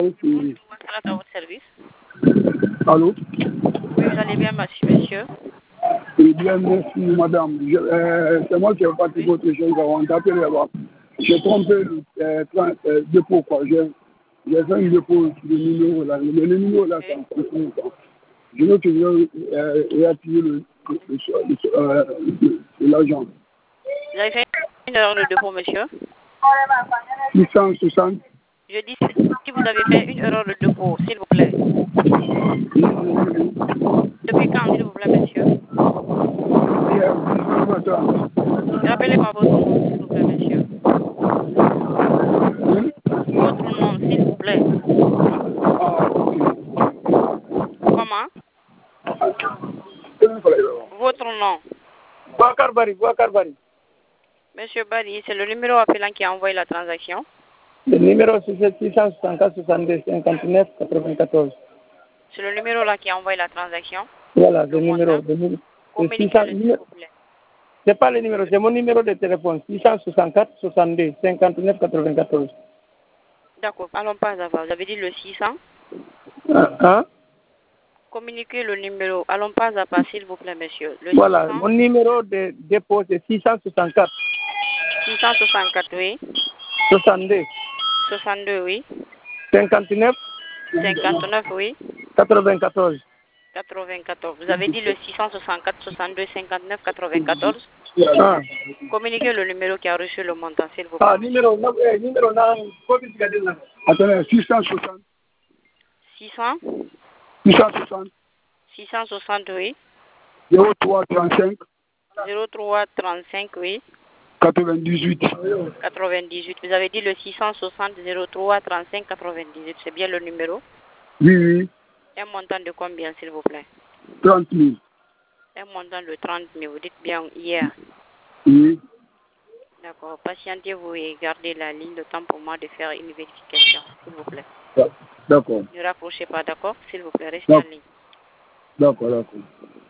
Oui. À votre service. Allô? Oui, vous allez bien, monsieur? Oui, bien, merci, madame. C'est moi qui ai parti votre chose avant d'appeler là-bas. J'ai trompé le dépôt, quoi. J'ai fait un dépôt sur le numéro là. Le numéro là, c'est en continu, quoi. Je veux que je réactiver l'argent. Vous avez fait une erreur de dépôt, monsieur? 660. Je dis si vous avez fait une erreur de dépôt, s'il vous plaît. Depuis quand, s'il vous plaît, monsieur? Hier, 19h30. Rappelez-moi votre nom, s'il vous plaît, monsieur. Oui? Votre nom, s'il vous plaît. Ah, ok. Comment? Votre nom. Bakar Bari. Monsieur Bari, c'est le numéro appelant qui a envoyé la transaction. Le numéro c'est 664 62 59 94. C'est le numéro là qui a envoyé la transaction. Voilà, le numéro. Communiquez-le, s'il vous plaît. C'est pas le numéro, c'est mon numéro de téléphone. 664 62 59 94. D'accord, allons pas à pas. Vous avez dit le 600. Hein? Communiquez le numéro. Allons pas à pas, s'il vous plaît, monsieur. Le Voilà, 600. mon numéro de dépôt c'est 664 664, oui. 62 62, oui. 59 59, oui. 94. 94. Vous avez dit le 664 62 59 94. Ah, Communiquez le numéro qui a reçu le montant, s'il vous plaît. numéro, attendez, 660. 600. 660. 660, oui. 03 35 03 35, oui. 98. 98. Vous avez dit le 660 03 35 98. C'est bien le numéro? Oui, oui. Un montant de combien, s'il vous plaît? 30 000. Un montant de 30 000. Vous dites bien hier. Oui. D'accord. Patientez-vous et gardez la ligne le temps pour moi de faire une vérification, s'il vous plaît. D'accord. Ne raccrochez pas, d'accord? S'il vous plaît, restez en ligne. D'accord.